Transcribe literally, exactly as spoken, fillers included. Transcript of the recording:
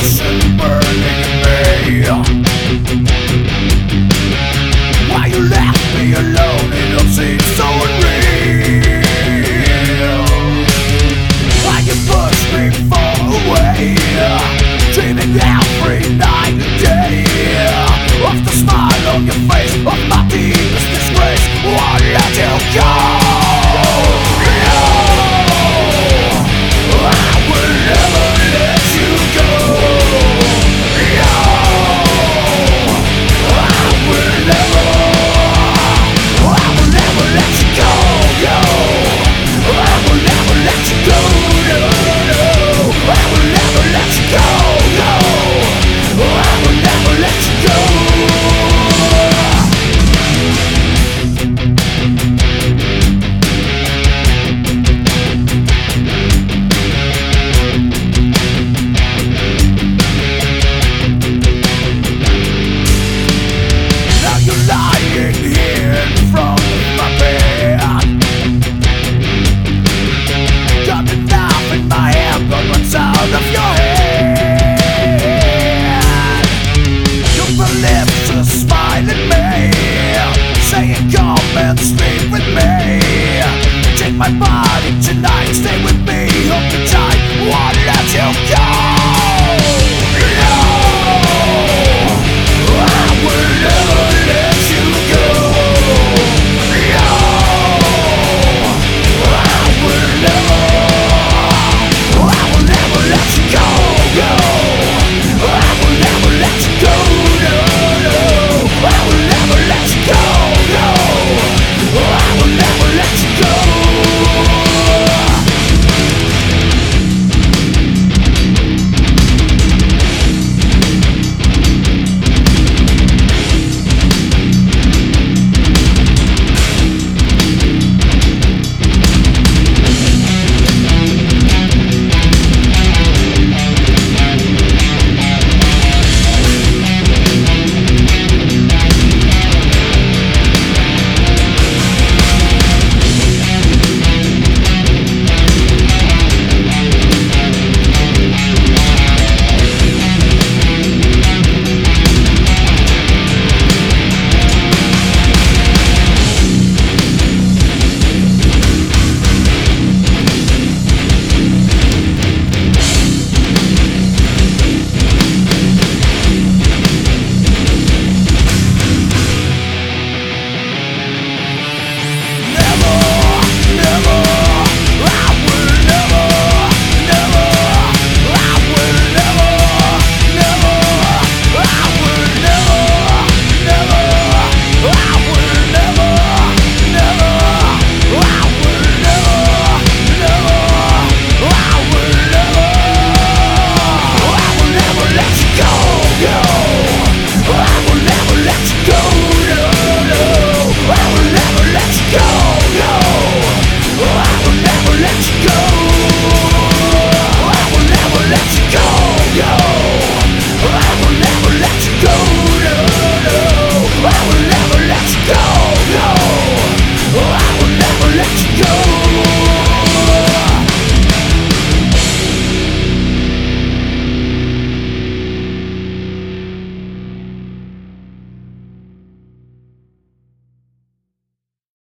passion burning in me. Why you left me alone, it don't seem so unreal. Why you push me far away, dreaming every night and day of the smile on your face, of my deepest disgrace. Won't let you go. Sleep with me. Take my body tonight, stay with me. Hope the time won't let you go.